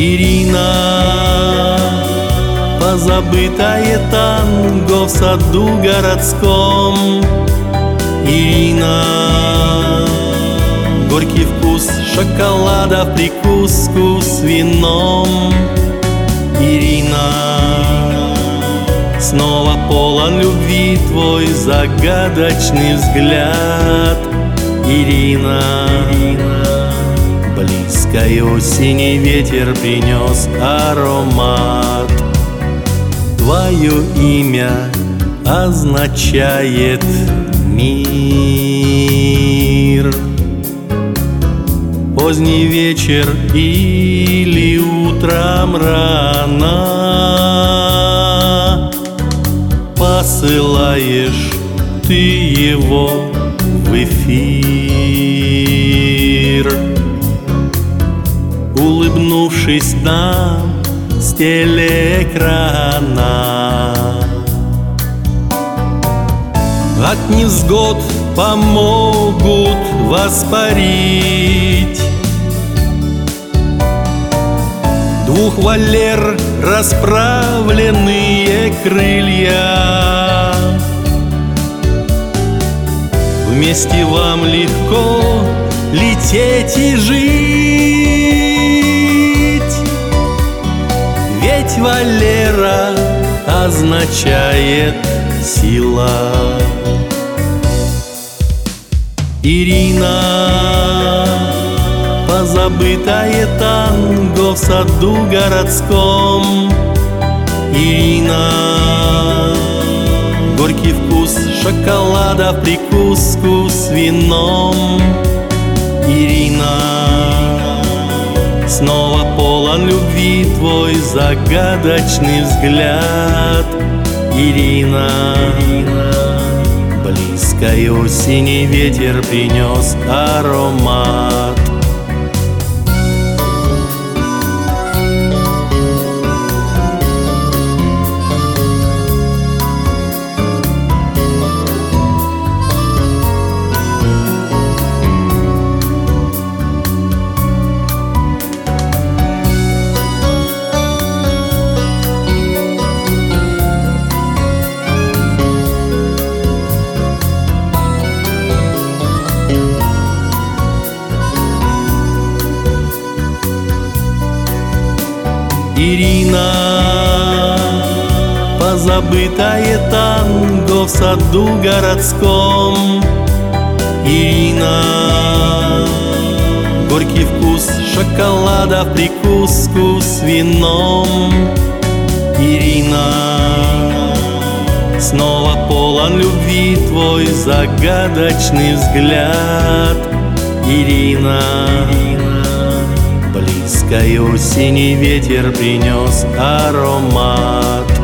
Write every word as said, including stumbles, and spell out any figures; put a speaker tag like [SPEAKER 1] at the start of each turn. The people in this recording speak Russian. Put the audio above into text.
[SPEAKER 1] Ирина, позабытое танго в саду городском. Ирина, горький вкус шоколада в прикуску с вином. Ирина, снова полон любви твой загадочный взгляд. Ирина, близкой осени ветер принес аромат. Твое имя означает мир. Поздний вечер или утром рано посылаешь ты его в эфир. Улыбнувшись нам с телеэкрана, от невзгод помогут воспарить. Двух валер расправленные крылья. Вместе вам легко лететь и жить, ведь валера означает сила. Ирина, позабытое танго в саду городском. Ирина, горький вкус шоколада в прикуску с вином. Ирина, снова полон любви твой загадочный взгляд. Ирина, близкой осени ветер принес аромат. Ирина, позабытое танго в саду городском. Ирина, горький вкус шоколада в прикуску с вином. Ирина, снова полон любви твой загадочный взгляд. Ирина, близкой осени ветер принес аромат.